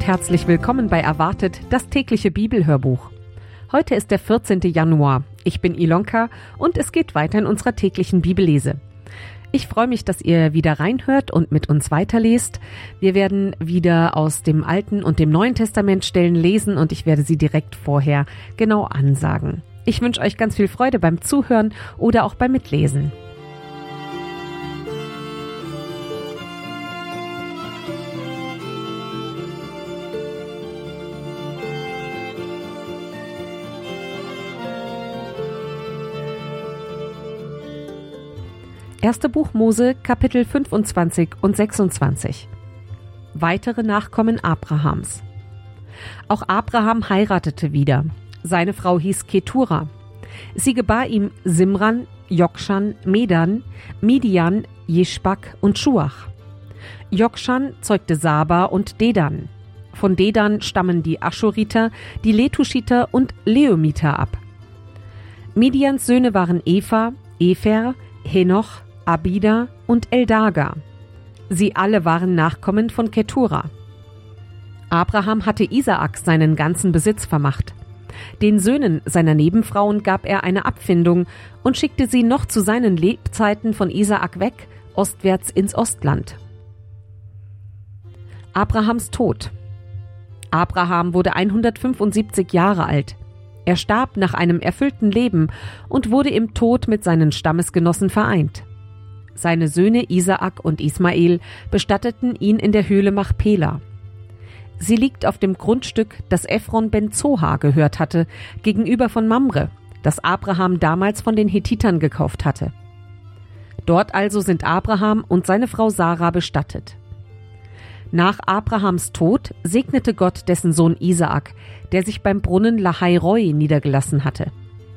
und herzlich willkommen bei Erwartet, das tägliche Bibelhörbuch. Heute ist der 14. Januar. Ich bin Ilonka und es geht weiter in unserer täglichen Bibellese. Ich freue mich, dass ihr wieder reinhört und mit uns weiterlest. Wir werden wieder aus dem Alten und dem Neuen Testament Stellen lesen und ich werde sie direkt vorher genau ansagen. Ich wünsche euch ganz viel Freude beim Zuhören oder auch beim Mitlesen. Erste Buch Mose, Kapitel 25 und 26. Weitere Nachkommen Abrahams. Auch Abraham heiratete wieder. Seine Frau hieß Ketura. Sie gebar ihm Simran, Jokshan, Medan, Midian, Jeschbak und Schuach. Jokshan zeugte Saba und Dedan. Von Dedan stammen die Aschuriter, die Letuschiter und Leumiter ab. Midians Söhne waren Eva, Efer, Henoch, Abida und Eldaga. Sie alle waren Nachkommen von Ketura. Abraham hatte Isaak seinen ganzen Besitz vermacht. Den Söhnen seiner Nebenfrauen gab er eine Abfindung und schickte sie noch zu seinen Lebzeiten von Isaak weg, ostwärts ins Ostland. Abrahams Tod. Abraham wurde 175 Jahre alt. Er starb nach einem erfüllten Leben und wurde im Tod mit seinen Stammesgenossen vereint. Seine Söhne Isaak und Ismael bestatteten ihn in der Höhle Machpela. Sie liegt auf dem Grundstück, das Ephron ben Zohar gehört hatte, gegenüber von Mamre, das Abraham damals von den Hethitern gekauft hatte. Dort also sind Abraham und seine Frau Sarah bestattet. Nach Abrahams Tod segnete Gott dessen Sohn Isaak, der sich beim Brunnen Lahai-Roi niedergelassen hatte.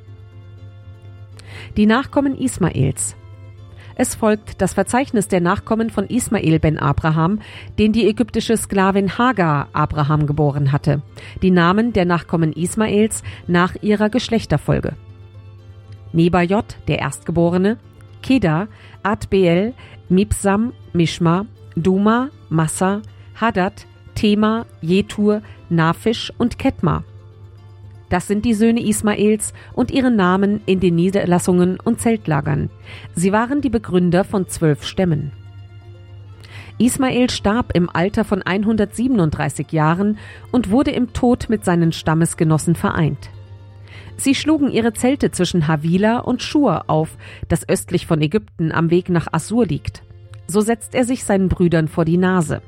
Die Nachkommen Ismaels. Es folgt das Verzeichnis der Nachkommen von Ismael ben Abraham, den die ägyptische Sklavin Hagar Abraham geboren hatte. Die Namen der Nachkommen Ismaels nach ihrer Geschlechterfolge. Nebajot, der Erstgeborene, Kedar, Adbeel, Mibsam, Mishma, Duma, Massa, Hadad, Tema, Jetur, Naphish und Ketma. Das sind die Söhne Ismaels und ihre Namen in den Niederlassungen und Zeltlagern. Sie waren die Begründer von 12 Stämmen. Ismael starb im Alter von 137 Jahren und wurde im Tod mit seinen Stammesgenossen vereint. Sie schlugen ihre Zelte zwischen Havila und Schur auf, das östlich von Ägypten am Weg nach Assur liegt. So setzt er sich seinen Brüdern vor die Nase.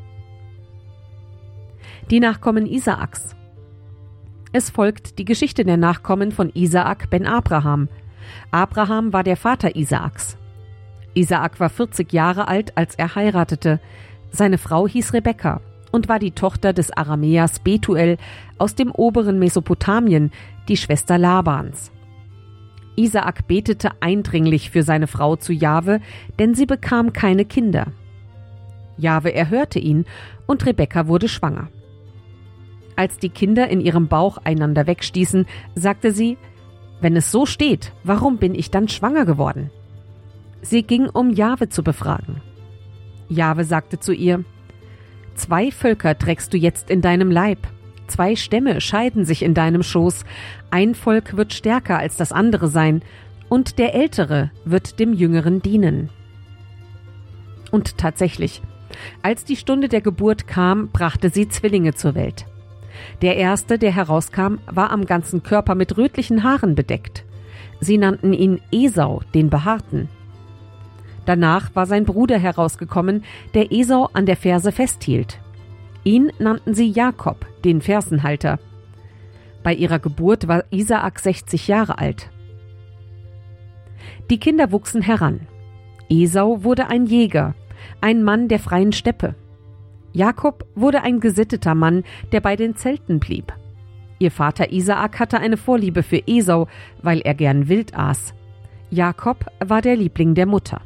Die Nachkommen Isaaks. Es folgt die Geschichte der Nachkommen von Isaak ben Abraham. Abraham war der Vater Isaaks. Isaak war 40 Jahre alt, als er heiratete. Seine Frau hieß Rebekka und war die Tochter des Aramäers Betuel aus dem oberen Mesopotamien, die Schwester Labans. Isaak betete eindringlich für seine Frau zu Jahwe, denn sie bekam keine Kinder. Jahwe erhörte ihn und Rebekka wurde schwanger. Als die Kinder in ihrem Bauch einander wegstießen, sagte sie: »Wenn es so steht, warum bin ich dann schwanger geworden?« Sie ging, um Jahwe zu befragen. Jahwe sagte zu ihr: »2 Völker trägst du jetzt in deinem Leib. 2 Stämme scheiden sich in deinem Schoß. Ein Volk wird stärker als das andere sein, und der Ältere wird dem Jüngeren dienen.« Und tatsächlich, als die Stunde der Geburt kam, brachte sie Zwillinge zur Welt. Der erste, der herauskam, war am ganzen Körper mit rötlichen Haaren bedeckt. Sie nannten ihn Esau, den Behaarten. Danach war sein Bruder herausgekommen, der Esau an der Ferse festhielt. Ihn nannten sie Jakob, den Fersenhalter. Bei ihrer Geburt war Isaak 60 Jahre alt. Die Kinder wuchsen heran. Esau wurde ein Jäger, ein Mann der freien Steppe. Jakob wurde ein gesitteter Mann, der bei den Zelten blieb. Ihr Vater Isaak hatte eine Vorliebe für Esau, weil er gern wild aß. Jakob war der Liebling der Mutter.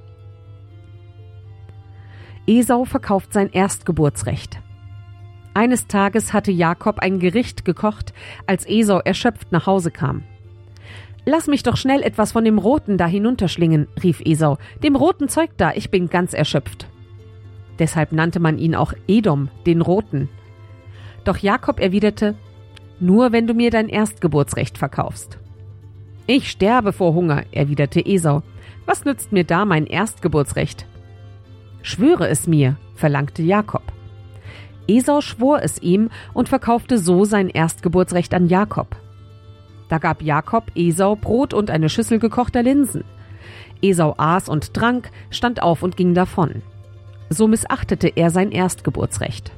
Esau verkauft sein Erstgeburtsrecht. Eines Tages hatte Jakob ein Gericht gekocht, als Esau erschöpft nach Hause kam. »Lass mich doch schnell etwas von dem Roten da hinunterschlingen«, rief Esau. »Dem roten Zeug da, ich bin ganz erschöpft.« Deshalb nannte man ihn auch Edom, den Roten. Doch Jakob erwiderte: »Nur wenn du mir dein Erstgeburtsrecht verkaufst.« »Ich sterbe vor Hunger«, erwiderte Esau. »Was nützt mir da mein Erstgeburtsrecht?« »Schwöre es mir«, verlangte Jakob. Esau schwor es ihm und verkaufte so sein Erstgeburtsrecht an Jakob. Da gab Jakob Esau Brot und eine Schüssel gekochter Linsen. Esau aß und trank, stand auf und ging davon. So missachtete er sein Erstgeburtsrecht.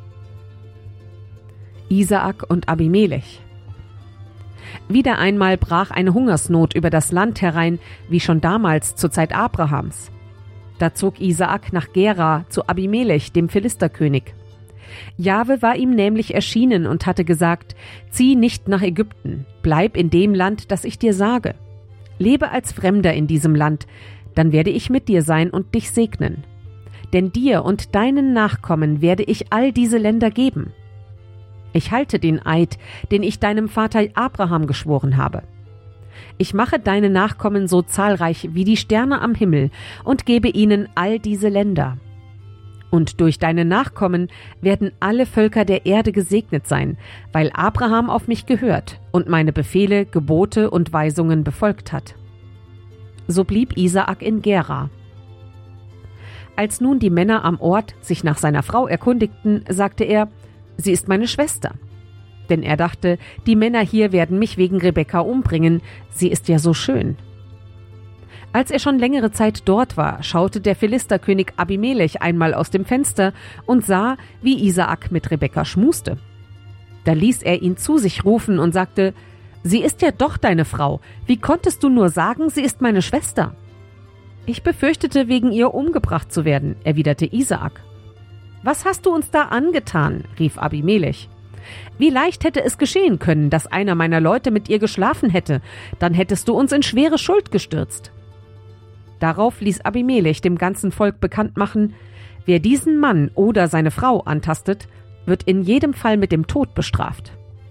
Isaak und Abimelech. Wieder einmal brach eine Hungersnot über das Land herein, wie schon damals zur Zeit Abrahams. Da zog Isaak nach Gera zu Abimelech, dem Philisterkönig. Jahwe war ihm nämlich erschienen und hatte gesagt: »Zieh nicht nach Ägypten, bleib in dem Land, das ich dir sage. Lebe als Fremder in diesem Land, dann werde ich mit dir sein und dich segnen. Denn dir und deinen Nachkommen werde ich all diese Länder geben. Ich halte den Eid, den ich deinem Vater Abraham geschworen habe. Ich mache deine Nachkommen so zahlreich wie die Sterne am Himmel und gebe ihnen all diese Länder. Und durch deine Nachkommen werden alle Völker der Erde gesegnet sein, weil Abraham auf mich gehört und meine Befehle, Gebote und Weisungen befolgt hat.« So blieb Isaak in Gera. Als nun die Männer am Ort sich nach seiner Frau erkundigten, sagte er: »Sie ist meine Schwester.« Denn er dachte, die Männer hier werden mich wegen Rebekka umbringen, sie ist ja so schön. Als er schon längere Zeit dort war, schaute der Philisterkönig Abimelech einmal aus dem Fenster und sah, wie Isaak mit Rebekka schmuste. Da ließ er ihn zu sich rufen und sagte: »Sie ist ja doch deine Frau. Wie konntest du nur sagen, sie ist meine Schwester?« »Ich befürchtete, wegen ihr umgebracht zu werden«, erwiderte Isaak. »Was hast du uns da angetan?«, rief Abimelech. »Wie leicht hätte es geschehen können, dass einer meiner Leute mit ihr geschlafen hätte, dann hättest du uns in schwere Schuld gestürzt.« Darauf ließ Abimelech dem ganzen Volk bekannt machen: »Wer diesen Mann oder seine Frau antastet, wird in jedem Fall mit dem Tod bestraft.«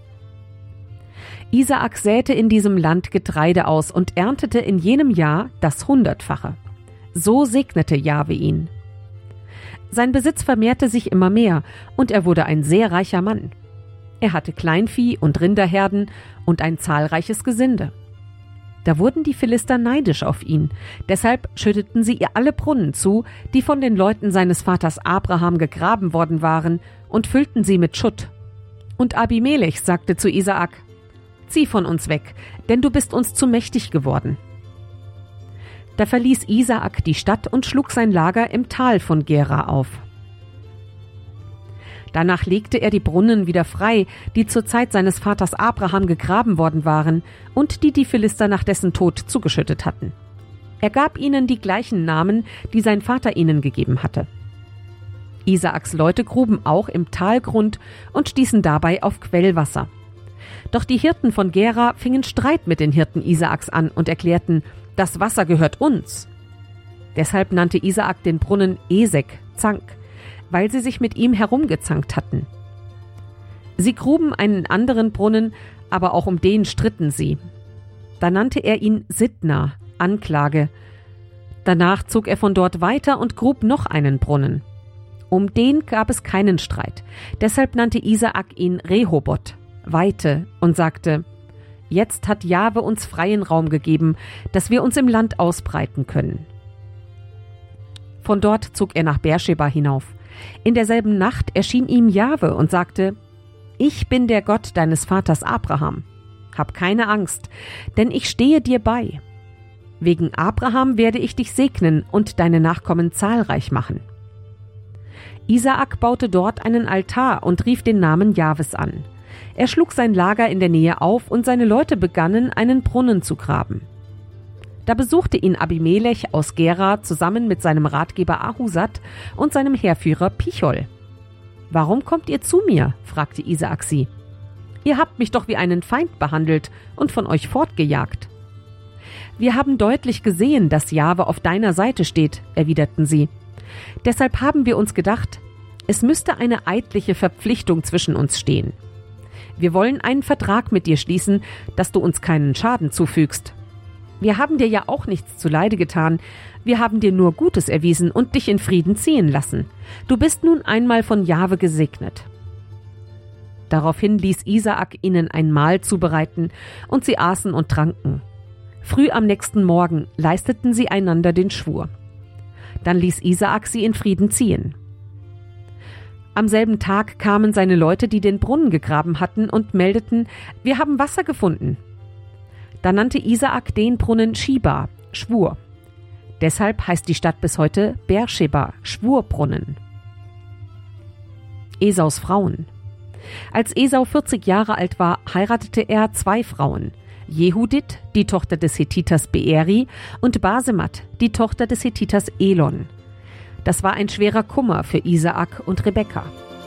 Isaak säte in diesem Land Getreide aus und erntete in jenem Jahr das 100-fache. So segnete Jahwe ihn. Sein Besitz vermehrte sich immer mehr und er wurde ein sehr reicher Mann. Er hatte Kleinvieh und Rinderherden und ein zahlreiches Gesinde. Da wurden die Philister neidisch auf ihn, deshalb schütteten sie ihr alle Brunnen zu, die von den Leuten seines Vaters Abraham gegraben worden waren, und füllten sie mit Schutt. Und Abimelech sagte zu Isaak: »Zieh von uns weg, denn du bist uns zu mächtig geworden.« Da verließ Isaak die Stadt und schlug sein Lager im Tal von Gera auf. Danach legte er die Brunnen wieder frei, die zur Zeit seines Vaters Abraham gegraben worden waren und die Philister nach dessen Tod zugeschüttet hatten. Er gab ihnen die gleichen Namen, die sein Vater ihnen gegeben hatte. Isaaks Leute gruben auch im Talgrund und stießen dabei auf Quellwasser. Doch die Hirten von Gera fingen Streit mit den Hirten Isaaks an und erklärten: »Das Wasser gehört uns.« Deshalb nannte Isaak den Brunnen Esek, Zank, weil sie sich mit ihm herumgezankt hatten. Sie gruben einen anderen Brunnen, aber auch um den stritten sie. Da nannte er ihn Sitna, Anklage. Danach zog er von dort weiter und grub noch einen Brunnen. Um den gab es keinen Streit. Deshalb nannte Isaak ihn Rehoboth, Weite, und sagte: »Jetzt hat Jahwe uns freien Raum gegeben, dass wir uns im Land ausbreiten können.« Von dort zog er nach Beersheba hinauf. In derselben Nacht erschien ihm Jahwe und sagte: »Ich bin der Gott deines Vaters Abraham. Hab keine Angst, denn ich stehe dir bei. Wegen Abraham werde ich dich segnen und deine Nachkommen zahlreich machen.« Isaak baute dort einen Altar und rief den Namen Jahwes an. Er schlug sein Lager in der Nähe auf und seine Leute begannen, einen Brunnen zu graben. Da besuchte ihn Abimelech aus Gera zusammen mit seinem Ratgeber Ahusat und seinem Heerführer Pichol. »Warum kommt ihr zu mir?« fragte Isaak sie. »Ihr habt mich doch wie einen Feind behandelt und von euch fortgejagt.« »Wir haben deutlich gesehen, dass Jahwe auf deiner Seite steht«, erwiderten sie. »Deshalb haben wir uns gedacht, es müsste eine eidliche Verpflichtung zwischen uns stehen. Wir wollen einen Vertrag mit dir schließen, dass du uns keinen Schaden zufügst. Wir haben dir ja auch nichts zuleide getan, wir haben dir nur Gutes erwiesen und dich in Frieden ziehen lassen. Du bist nun einmal von Jahwe gesegnet.« Daraufhin ließ Isaak ihnen ein Mahl zubereiten, und sie aßen und tranken. Früh am nächsten Morgen leisteten sie einander den Schwur. Dann ließ Isaak sie in Frieden ziehen. Am selben Tag kamen seine Leute, die den Brunnen gegraben hatten, und meldeten: Wir haben Wasser gefunden. Da nannte Isaak den Brunnen Schiba, Schwur. Deshalb heißt die Stadt bis heute Beersheba, Schwurbrunnen. Esaus Frauen. Als Esau 40 Jahre alt war, heiratete er 2 Frauen: Jehudit, die Tochter des Hethiters Beeri, und Basemat, die Tochter des Hethiters Elon. Das war ein schwerer Kummer für Isaak und Rebekka.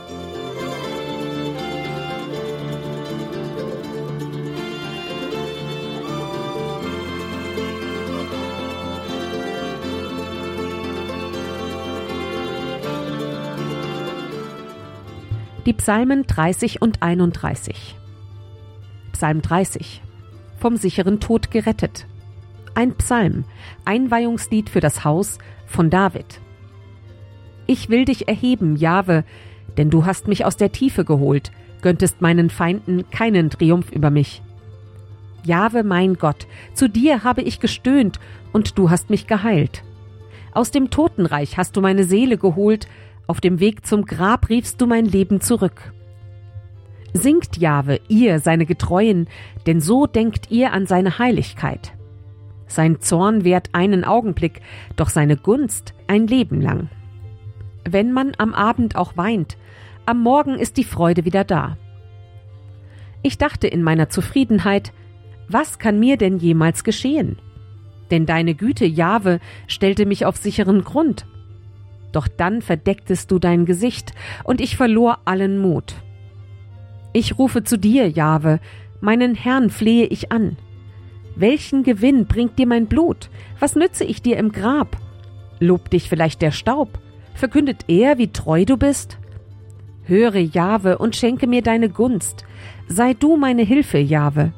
Die Psalmen 30 und 31. Psalm 30. Vom sicheren Tod gerettet. Ein Psalm, Einweihungslied für das Haus von David. Ich will dich erheben, Jahwe, denn du hast mich aus der Tiefe geholt, gönntest meinen Feinden keinen Triumph über mich. Jahwe, mein Gott, zu dir habe ich gestöhnt, und du hast mich geheilt. Aus dem Totenreich hast du meine Seele geholt, auf dem Weg zum Grab riefst du mein Leben zurück. Singt Jahwe, ihr, seine Getreuen, denn so denkt ihr an seine Heiligkeit. Sein Zorn währt einen Augenblick, doch seine Gunst ein Leben lang. Wenn man am Abend auch weint, am Morgen ist die Freude wieder da. Ich dachte in meiner Zufriedenheit: Was kann mir denn jemals geschehen? Denn deine Güte, Jahwe, stellte mich auf sicheren Grund. Doch dann verdecktest du dein Gesicht, und ich verlor allen Mut. Ich rufe zu dir, Jahwe, meinen Herrn flehe ich an. Welchen Gewinn bringt dir mein Blut? Was nütze ich dir im Grab? Lobt dich vielleicht der Staub? Verkündet er, wie treu du bist? Höre, Jahwe, und schenke mir deine Gunst. Sei du meine Hilfe, Jahwe.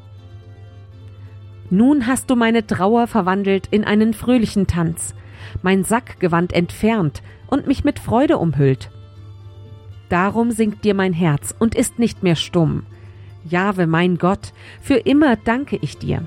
Nun hast du meine Trauer verwandelt in einen fröhlichen Tanz, mein Sackgewand entfernt und mich mit Freude umhüllt. Darum singt dir mein Herz und ist nicht mehr stumm. Jahwe, mein Gott, für immer danke ich dir.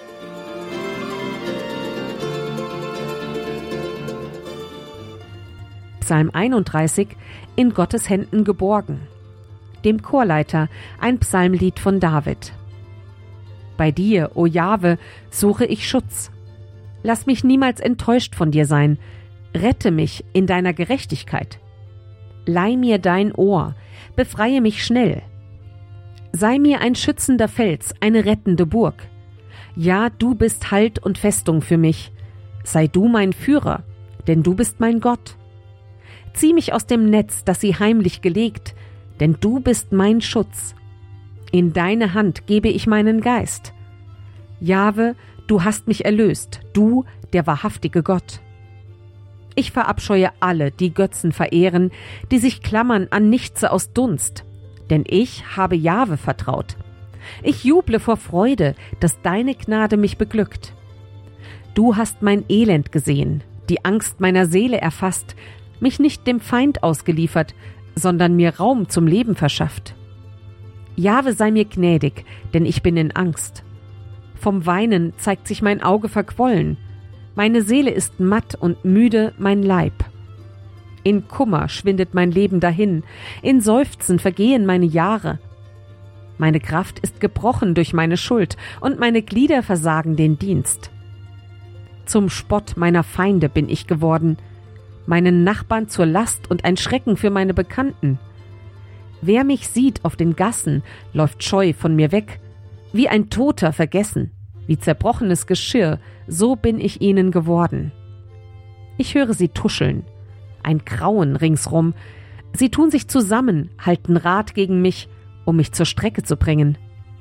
Psalm 31, in Gottes Händen geborgen. Dem Chorleiter ein Psalmlied von David. Bei dir, o Jahwe, suche ich Schutz. Lass mich niemals enttäuscht von dir sein. Rette mich in deiner Gerechtigkeit. Leih mir dein Ohr, befreie mich schnell. Sei mir ein schützender Fels, eine rettende Burg. Ja, du bist Halt und Festung für mich. Sei du mein Führer, denn du bist mein Gott. Zieh mich aus dem Netz, das sie heimlich gelegt, denn du bist mein Schutz. In deine Hand gebe ich meinen Geist. Jahwe, du hast mich erlöst, du, der wahrhaftige Gott. Ich verabscheue alle, die Götzen verehren, die sich klammern an nichts aus Dunst, denn ich habe Jahwe vertraut. Ich juble vor Freude, dass deine Gnade mich beglückt. Du hast mein Elend gesehen, die Angst meiner Seele erfasst, mich nicht dem Feind ausgeliefert, sondern mir Raum zum Leben verschafft. Jahwe, sei mir gnädig, denn ich bin in Angst. Vom Weinen zeigt sich mein Auge verquollen. Meine Seele ist matt und müde, mein Leib. In Kummer schwindet mein Leben dahin, in Seufzen vergehen meine Jahre. Meine Kraft ist gebrochen durch meine Schuld, und meine Glieder versagen den Dienst. Zum Spott meiner Feinde bin ich geworden, meinen Nachbarn zur Last und ein Schrecken für meine Bekannten. Wer mich sieht auf den Gassen, läuft scheu von mir weg, wie ein Toter vergessen, wie zerbrochenes Geschirr, so bin ich ihnen geworden. Ich höre sie tuscheln, ein Grauen ringsrum, sie tun sich zusammen, halten Rat gegen mich, um mich zur Strecke zu bringen.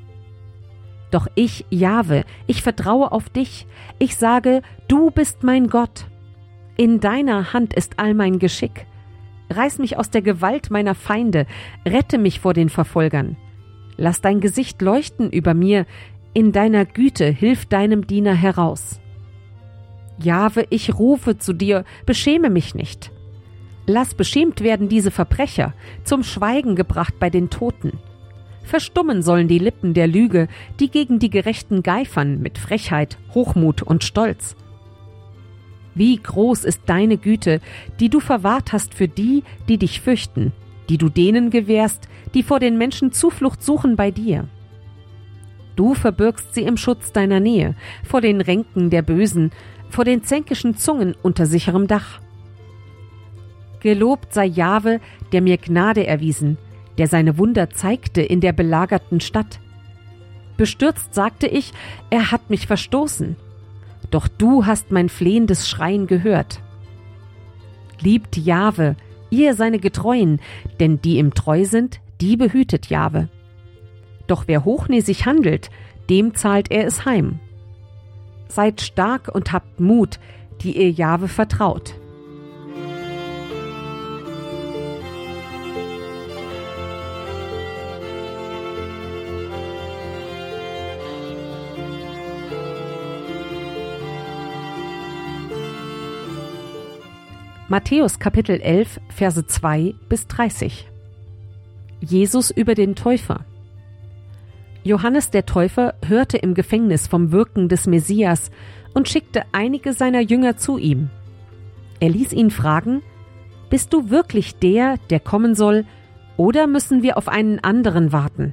Doch ich, Jahwe, ich vertraue auf dich, ich sage, du bist mein Gott. In deiner Hand ist all mein Geschick. Reiß mich aus der Gewalt meiner Feinde, rette mich vor den Verfolgern. Lass dein Gesicht leuchten über mir, in deiner Güte hilf deinem Diener heraus. Jahwe, ich rufe zu dir, beschäme mich nicht. Lass beschämt werden diese Verbrecher, zum Schweigen gebracht bei den Toten. Verstummen sollen die Lippen der Lüge, die gegen die Gerechten geifern mit Frechheit, Hochmut und Stolz. Wie groß ist deine Güte, die du verwahrt hast für die, die dich fürchten, die du denen gewährst, die vor den Menschen Zuflucht suchen bei dir. Du verbirgst sie im Schutz deiner Nähe, vor den Ränken der Bösen, vor den zänkischen Zungen unter sicherem Dach. Gelobt sei Jahwe, der mir Gnade erwiesen, der seine Wunder zeigte in der belagerten Stadt. Bestürzt sagte ich, er hat mich verstoßen. Doch du hast mein flehendes Schreien gehört. Liebt Jahwe, ihr seine Getreuen, denn die ihm treu sind, die behütet Jahwe. Doch wer hochnäsig handelt, dem zahlt er es heim. Seid stark und habt Mut, die ihr Jahwe vertraut. Matthäus Kapitel 11, Verse 2 bis 30. Jesus über den Täufer. Johannes der Täufer hörte im Gefängnis vom Wirken des Messias und schickte einige seiner Jünger zu ihm. Er ließ ihn fragen: Bist du wirklich der, der kommen soll, oder müssen wir auf einen anderen warten?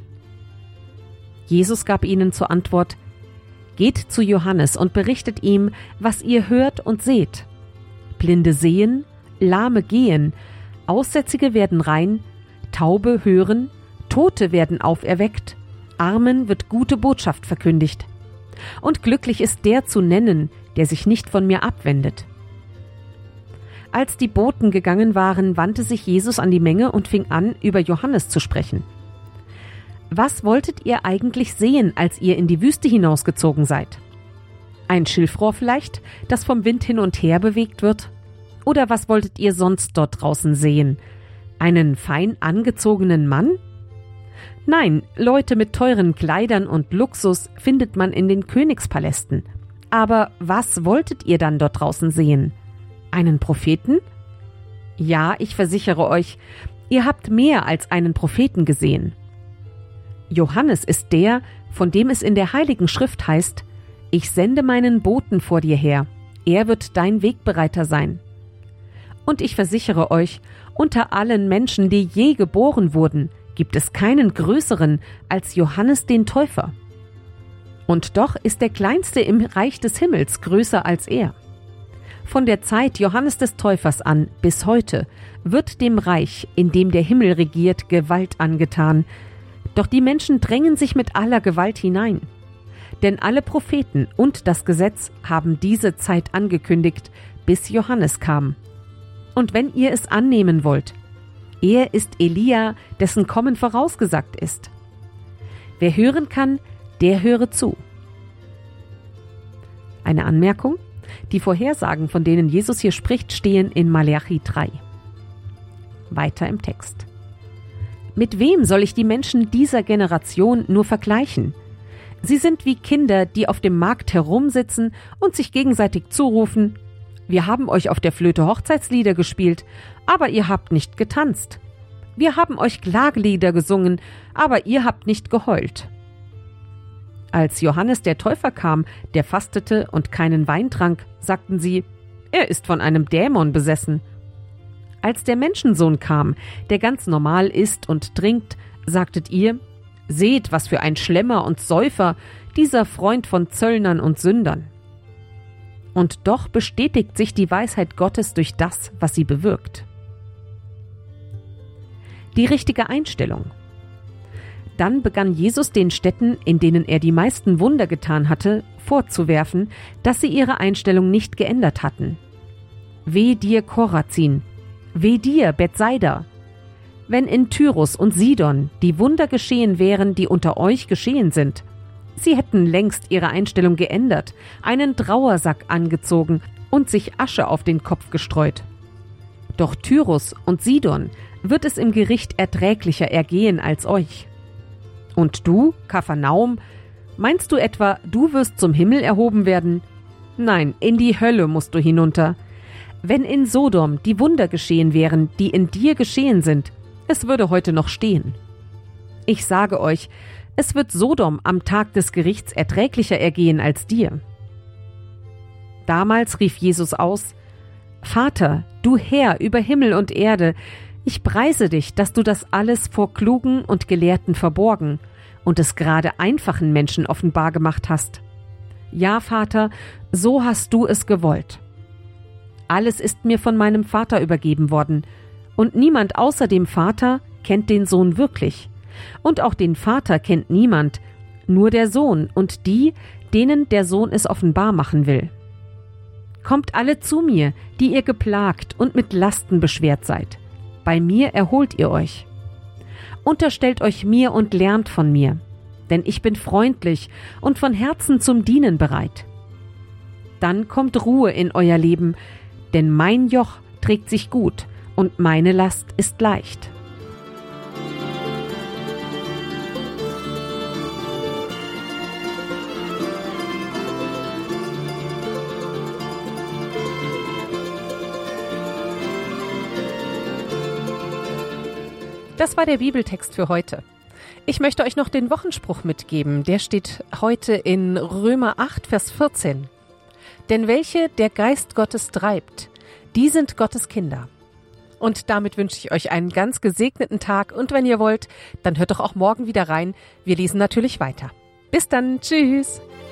Jesus gab ihnen zur Antwort: Geht zu Johannes und berichtet ihm, was ihr hört und seht. Blinde sehen, Lahme gehen, Aussätzige werden rein, Taube hören, Tote werden auferweckt, Armen wird gute Botschaft verkündigt. Und glücklich ist der zu nennen, der sich nicht von mir abwendet. Als die Boten gegangen waren, wandte sich Jesus an die Menge und fing an, über Johannes zu sprechen. Was wolltet ihr eigentlich sehen, als ihr in die Wüste hinausgezogen seid? Ein Schilfrohr vielleicht, das vom Wind hin und her bewegt wird? Oder was wolltet ihr sonst dort draußen sehen? Einen fein angezogenen Mann? Nein, Leute mit teuren Kleidern und Luxus findet man in den Königspalästen. Aber was wolltet ihr dann dort draußen sehen? Einen Propheten? Ja, ich versichere euch, ihr habt mehr als einen Propheten gesehen. Johannes ist der, von dem es in der Heiligen Schrift heißt: Ich sende meinen Boten vor dir her, er wird dein Wegbereiter sein. Und ich versichere euch, unter allen Menschen, die je geboren wurden, gibt es keinen größeren als Johannes den Täufer. Und doch ist der Kleinste im Reich des Himmels größer als er. Von der Zeit Johannes des Täufers an bis heute wird dem Reich, in dem der Himmel regiert, Gewalt angetan. Doch die Menschen drängen sich mit aller Gewalt hinein. Denn alle Propheten und das Gesetz haben diese Zeit angekündigt, bis Johannes kam. Und wenn ihr es annehmen wollt, er ist Elia, dessen Kommen vorausgesagt ist. Wer hören kann, der höre zu. Eine Anmerkung: Die Vorhersagen, von denen Jesus hier spricht, stehen in Maleachi 3. Weiter im Text. Mit wem soll ich die Menschen dieser Generation nur vergleichen? Sie sind wie Kinder, die auf dem Markt herumsitzen und sich gegenseitig zurufen: Wir haben euch auf der Flöte Hochzeitslieder gespielt, aber ihr habt nicht getanzt. Wir haben euch Klagelieder gesungen, aber ihr habt nicht geheult. Als Johannes der Täufer kam, der fastete und keinen Wein trank, sagten sie: Er ist von einem Dämon besessen. Als der Menschensohn kam, der ganz normal isst und trinkt, sagtet ihr: Seht, was für ein Schlemmer und Säufer, dieser Freund von Zöllnern und Sündern. Und doch bestätigt sich die Weisheit Gottes durch das, was sie bewirkt. Die richtige Einstellung. Dann begann Jesus den Städten, in denen er die meisten Wunder getan hatte, vorzuwerfen, dass sie ihre Einstellung nicht geändert hatten. Weh dir, Korazin! Weh dir, Bethsaida! Wenn in Tyrus und Sidon die Wunder geschehen wären, die unter euch geschehen sind, sie hätten längst ihre Einstellung geändert, einen Trauersack angezogen und sich Asche auf den Kopf gestreut. Doch Tyrus und Sidon wird es im Gericht erträglicher ergehen als euch. Und du, Kapharnaum, meinst du etwa, du wirst zum Himmel erhoben werden? Nein, in die Hölle musst du hinunter. Wenn in Sodom die Wunder geschehen wären, die in dir geschehen sind, es würde heute noch stehen. Ich sage euch, es wird Sodom am Tag des Gerichts erträglicher ergehen als dir. Damals rief Jesus aus: Vater, du Herr über Himmel und Erde, ich preise dich, dass du das alles vor Klugen und Gelehrten verborgen und es gerade einfachen Menschen offenbar gemacht hast. Ja, Vater, so hast du es gewollt. Alles ist mir von meinem Vater übergeben worden, und niemand außer dem Vater kennt den Sohn wirklich. Und auch den Vater kennt niemand, nur der Sohn und die, denen der Sohn es offenbar machen will. Kommt alle zu mir, die ihr geplagt und mit Lasten beschwert seid. Bei mir erholt ihr euch. Unterstellt euch mir und lernt von mir, denn ich bin freundlich und von Herzen zum Dienen bereit. Dann kommt Ruhe in euer Leben, denn mein Joch trägt sich gut und meine Last ist leicht. Das war der Bibeltext für heute. Ich möchte euch noch den Wochenspruch mitgeben. Der steht heute in Römer 8, Vers 14. Denn welche der Geist Gottes treibt, die sind Gottes Kinder. Und damit wünsche ich euch einen ganz gesegneten Tag. Und wenn ihr wollt, dann hört doch auch morgen wieder rein. Wir lesen natürlich weiter. Bis dann. Tschüss.